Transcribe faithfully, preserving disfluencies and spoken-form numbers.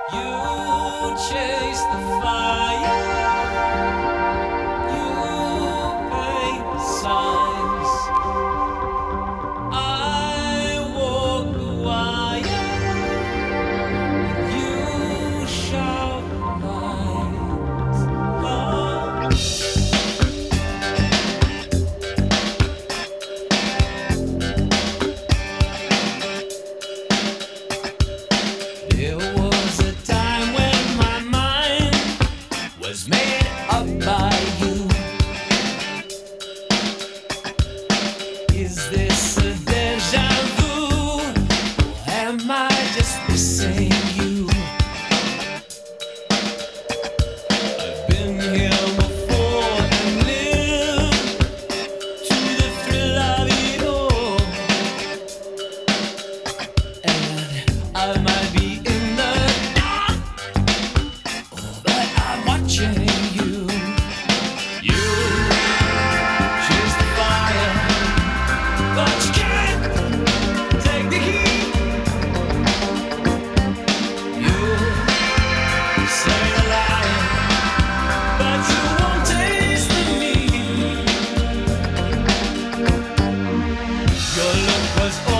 You chase the fire, you paint the signs. I walk the wire, you shout the lines. Oh. There was a time when my mind was made up by you. Is this a deja vu? Or am I just missing you? I've been here before and lived to the thrill of it all. And I might be in the dark, but I'm watching you. You chase the fire, but you can't take the heat. You say a lie, but you won't taste the meat. Your look was all